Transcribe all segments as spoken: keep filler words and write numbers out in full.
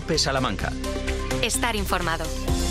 COPE Salamanca. Estar informado.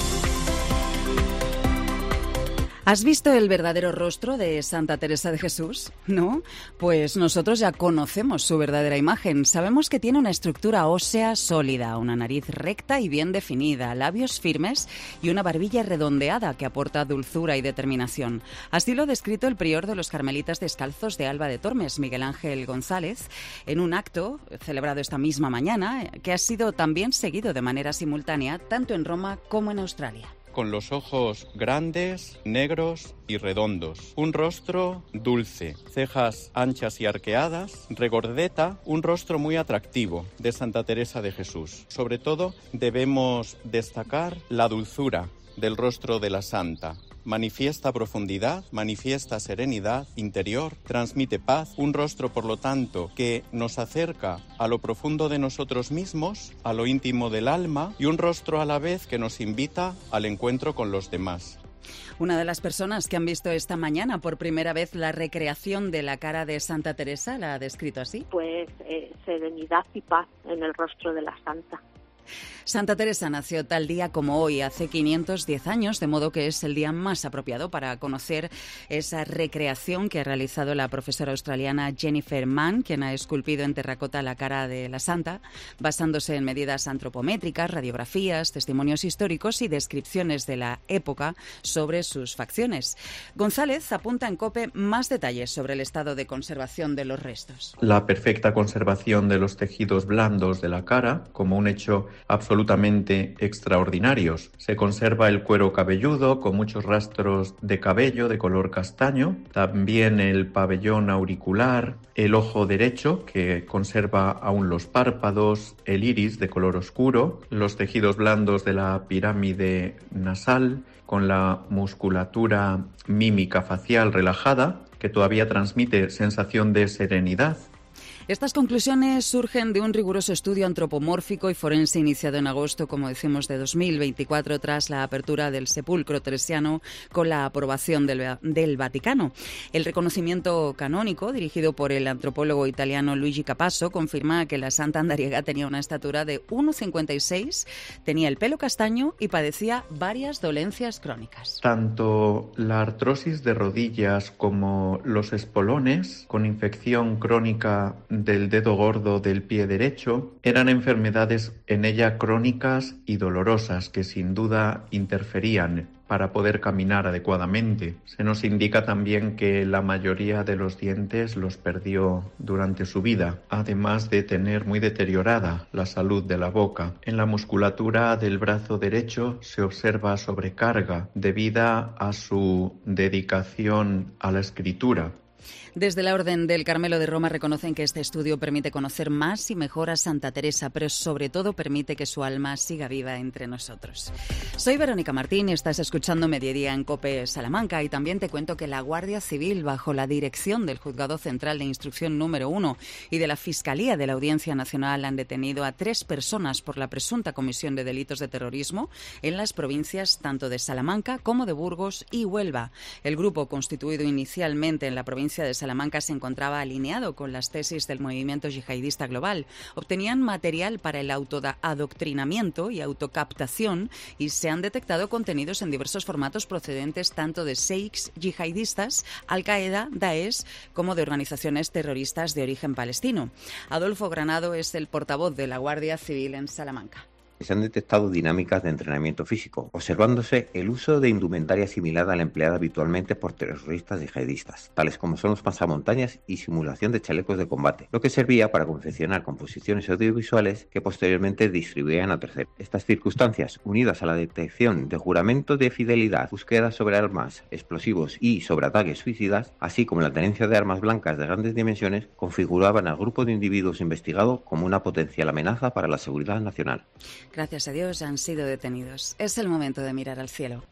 ¿Has visto el verdadero rostro de Santa Teresa de Jesús? ¿No? Pues nosotros ya conocemos su verdadera imagen. Sabemos que tiene una estructura ósea sólida, una nariz recta y bien definida, labios firmes y una barbilla redondeada que aporta dulzura y determinación. Así lo ha descrito el prior de los Carmelitas Descalzos de Alba de Tormes, Miguel Ángel González, en un acto celebrado esta misma mañana, que ha sido también seguido de manera simultánea tanto en Roma como en Australia. Con los ojos grandes, negros y redondos. Un rostro dulce, cejas anchas y arqueadas, regordeta, un rostro muy atractivo de Santa Teresa de Jesús. Sobre todo debemos destacar la dulzura del rostro de la santa. Manifiesta profundidad, manifiesta serenidad interior, transmite paz, un rostro, por lo tanto, que nos acerca a lo profundo de nosotros mismos, a lo íntimo del alma, y un rostro a la vez que nos invita al encuentro con los demás. Una de las personas que han visto esta mañana por primera vez la recreación de la cara de Santa Teresa la ha descrito así. Pues eh, serenidad y paz en el rostro de la santa. Santa Teresa nació tal día como hoy, hace quinientos diez años, de modo que es el día más apropiado para conocer esa recreación que ha realizado la profesora australiana Jennifer Mann, quien ha esculpido en terracota la cara de la santa, basándose en medidas antropométricas, radiografías, testimonios históricos y descripciones de la época sobre sus facciones. González apunta en COPE más detalles sobre el estado de conservación de los restos. La perfecta conservación de los tejidos blandos de la cara, como un hecho absolutamente extraordinarios. Se conserva el cuero cabelludo con muchos rastros de cabello de color castaño, también el pabellón auricular, el ojo derecho que conserva aún los párpados, el iris de color oscuro, los tejidos blandos de la pirámide nasal con la musculatura mímica facial relajada que todavía transmite sensación de serenidad. Estas conclusiones surgen de un riguroso estudio antropomórfico y forense iniciado en agosto, como decimos, de dos mil veinticuatro, tras la apertura del sepulcro teresiano con la aprobación del, del Vaticano. El reconocimiento canónico, dirigido por el antropólogo italiano Luigi Capasso, confirma que la santa andariega tenía una estatura de uno coma cincuenta y seis, tenía el pelo castaño y padecía varias dolencias crónicas. Tanto la artrosis de rodillas como los espolones, con infección crónica del dedo gordo del pie derecho, eran enfermedades en ella crónicas y dolorosas que sin duda interferían para poder caminar adecuadamente. Se nos indica también que la mayoría de los dientes los perdió durante su vida, además de tener muy deteriorada la salud de la boca. En la musculatura del brazo derecho se observa sobrecarga debida a su dedicación a la escritura. Desde la Orden del Carmelo de Roma reconocen que este estudio permite conocer más y mejor a Santa Teresa, pero sobre todo permite que su alma siga viva entre nosotros. Soy Verónica Martín y estás escuchando Mediodía en COPE Salamanca, y también te cuento que la Guardia Civil, bajo la dirección del Juzgado Central de Instrucción número uno y de la Fiscalía de la Audiencia Nacional, han detenido a tres personas por la presunta comisión de delitos de terrorismo en las provincias tanto de Salamanca como de Burgos y Huelva. El grupo, constituido inicialmente en la provincia de Salamanca, se encontraba alineado con las tesis del movimiento yihadista global. Obtenían material para el autoadoctrinamiento y autocaptación y se han detectado contenidos en diversos formatos procedentes tanto de sheiks yihadistas, Al-Qaeda, Daesh, como de organizaciones terroristas de origen palestino. Adolfo Granado es el portavoz de la Guardia Civil en Salamanca. Se han detectado dinámicas de entrenamiento físico, observándose el uso de indumentaria similar a la empleada habitualmente por terroristas yihadistas, tales como son los pasamontañas y simulación de chalecos de combate, lo que servía para confeccionar composiciones audiovisuales que posteriormente distribuían a terceros. Estas circunstancias, unidas a la detección de juramento de fidelidad, búsqueda sobre armas, explosivos y sobre ataques suicidas, así como la tenencia de armas blancas de grandes dimensiones, configuraban al grupo de individuos investigado como una potencial amenaza para la seguridad nacional. Gracias a Dios han sido detenidos. Es el momento de mirar al cielo.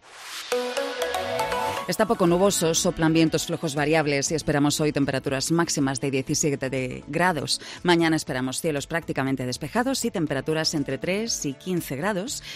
Está poco nuboso, soplan vientos flojos variables y esperamos hoy temperaturas máximas de diecisiete grados. Mañana esperamos cielos prácticamente despejados y temperaturas entre tres y quince grados.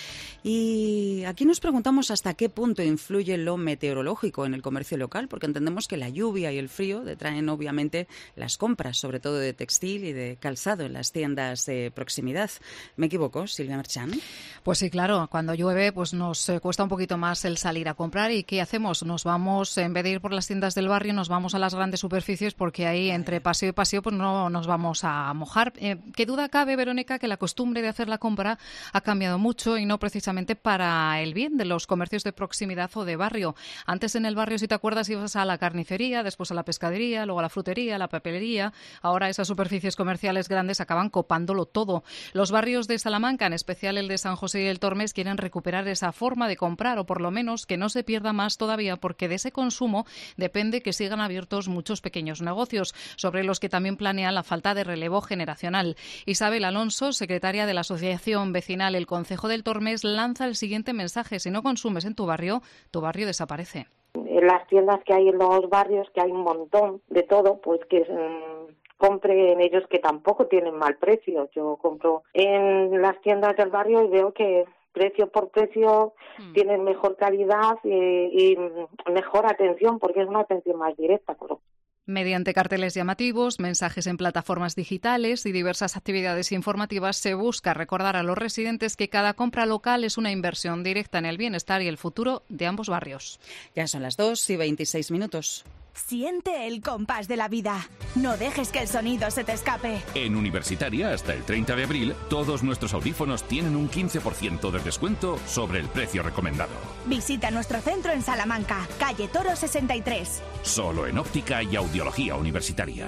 Y aquí nos preguntamos hasta qué punto influye lo meteorológico en el comercio local, porque entendemos que la lluvia y el frío detraen obviamente las compras, sobre todo de textil y de calzado en las tiendas de proximidad. ¿Me equivoco, Silvia Merchán? Pues sí, claro. Cuando llueve pues nos cuesta un poquito más el salir a comprar. ¿Y qué hacemos? Nos vamos, en vez de ir por las tiendas del barrio, nos vamos a las grandes superficies porque ahí entre paseo y paseo pues no nos vamos a mojar. Eh, ¿Qué duda cabe, Verónica, que la costumbre de hacer la compra ha cambiado mucho y no precisamente para el bien de los comercios de proximidad o de barrio? Antes en el barrio, si te acuerdas, ibas a la carnicería, después a la pescadería, luego a la frutería, a la papelería. Ahora esas superficies comerciales grandes acaban copándolo todo. Los barrios de Salamanca, en especial el de San José y el Tormes, quieren recuperar esa forma de comprar, o por lo menos que no se pierda más todavía, porque de ese consumo depende que sigan abiertos muchos pequeños negocios, sobre los que también planean la falta de relevo generacional. Isabel Alonso, secretaria de la Asociación Vecinal El Concejo del Tormes, lanza el siguiente mensaje: si no consumes en tu barrio, tu barrio desaparece. En las tiendas que hay en los barrios, que hay un montón de todo, pues que mmm, compre en ellos, que tampoco tienen mal precio. Yo compro en las tiendas del barrio y veo que precio por precio mm. tienen mejor calidad y, y mejor atención, porque es una atención más directa. Pero mediante carteles llamativos, mensajes en plataformas digitales y diversas actividades informativas se busca recordar a los residentes que cada compra local es una inversión directa en el bienestar y el futuro de ambos barrios. Ya son las dos y veintiséis minutos. Siente el compás de la vida. No dejes que el sonido se te escape. En Universitaria, hasta el treinta de abril, todos nuestros audífonos tienen un quince por ciento de descuento sobre el precio recomendado. Visita nuestro centro en Salamanca, calle Toro sesenta y tres. Solo en óptica y audiología universitaria.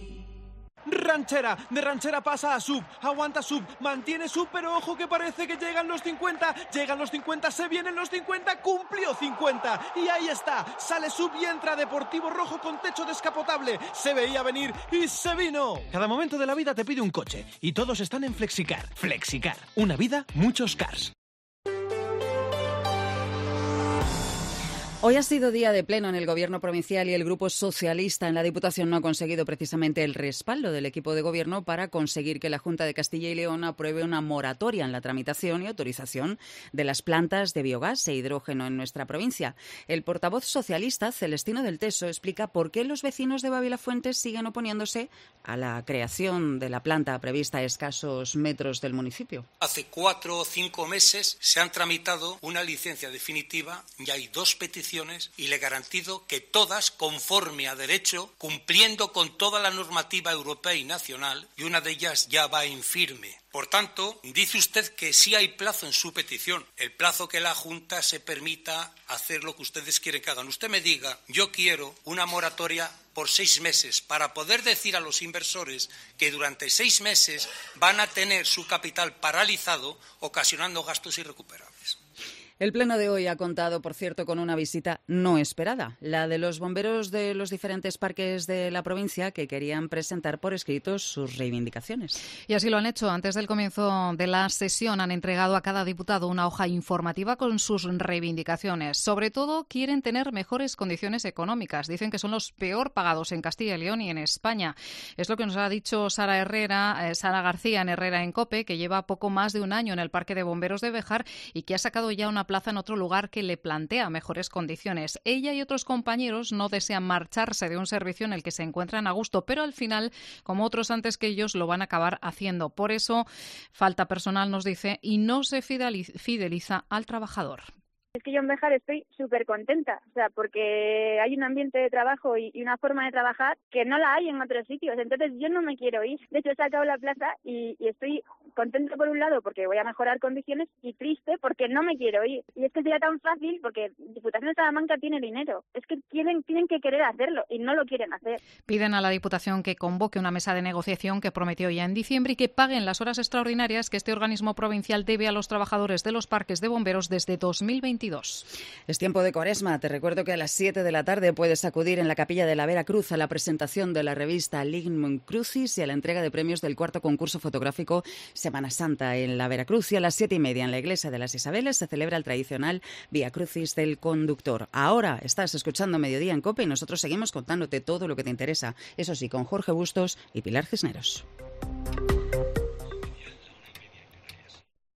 Ranchera, de ranchera pasa a sub, aguanta sub, mantiene sub, pero ojo que parece que llegan los cincuenta, llegan los cincuenta, se vienen los cincuenta, cumplió cincuenta, y ahí está, sale sub y entra Deportivo Rojo con techo descapotable, se veía venir y se vino. Cada momento de la vida te pide un coche, y todos están en Flexicar. Flexicar, una vida, muchos cars. Hoy ha sido día de pleno en el Gobierno provincial y el Grupo Socialista en la Diputación no ha conseguido precisamente el respaldo del equipo de Gobierno para conseguir que la Junta de Castilla y León apruebe una moratoria en la tramitación y autorización de las plantas de biogás e hidrógeno en nuestra provincia. El portavoz socialista, Celestino del Teso, explica por qué los vecinos de Babilafuentes siguen oponiéndose a la creación de la planta prevista a escasos metros del municipio. Hace cuatro o cinco meses se han tramitado una licencia definitiva y hay dos peticiones y le garantizo que todas conforme a derecho, cumpliendo con toda la normativa europea y nacional, y una de ellas ya va en firme. Por tanto, dice usted que sí hay plazo en su petición, el plazo que la Junta se permita hacer lo que ustedes quieren que hagan. Usted me diga, yo quiero una moratoria por seis meses para poder decir a los inversores que durante seis meses van a tener su capital paralizado, ocasionando gastos irrecuperables. El pleno de hoy ha contado, por cierto, con una visita no esperada, la de los bomberos de los diferentes parques de la provincia que querían presentar por escrito sus reivindicaciones. Y así lo han hecho. Antes del comienzo de la sesión han entregado a cada diputado una hoja informativa con sus reivindicaciones. Sobre todo quieren tener mejores condiciones económicas. Dicen que son los peor pagados en Castilla y León y en España. Es lo que nos ha dicho Sara Herrera, eh, Sara García en Herrera en COPE, que lleva poco más de un año en el Parque de Bomberos de Béjar y que ha sacado ya una plaza en otro lugar que le plantea mejores condiciones. Ella y otros compañeros no desean marcharse de un servicio en el que se encuentran a gusto, pero al final, como otros antes que ellos, lo van a acabar haciendo. Por eso, falta personal, nos dice, y no se fideliza al trabajador. Es que yo en Béjar estoy súper contenta, o sea, porque hay un ambiente de trabajo y, y una forma de trabajar que no la hay en otros sitios, entonces yo no me quiero ir. De hecho, he sacado la plaza y, y estoy contenta por un lado porque voy a mejorar condiciones y triste porque no me quiero ir. Y es que sería tan fácil porque Diputación de Salamanca tiene dinero, es que tienen, tienen que querer hacerlo y no lo quieren hacer. Piden a la Diputación que convoque una mesa de negociación que prometió ya en diciembre y que paguen las horas extraordinarias que este organismo provincial debe a los trabajadores de los parques de bomberos desde dos mil veintidós. Es tiempo de Cuaresma. Te recuerdo que a las siete de la tarde puedes acudir en la Capilla de la Vera Cruz a la presentación de la revista Lignum Crucis y a la entrega de premios del cuarto concurso fotográfico Semana Santa en la Vera Cruz. Y a las siete y media en la Iglesia de las Isabeles se celebra el tradicional Vía Crucis del Conductor. Ahora estás escuchando Mediodía en COPE y nosotros seguimos contándote todo lo que te interesa. Eso sí, con Jorge Bustos y Pilar Cisneros.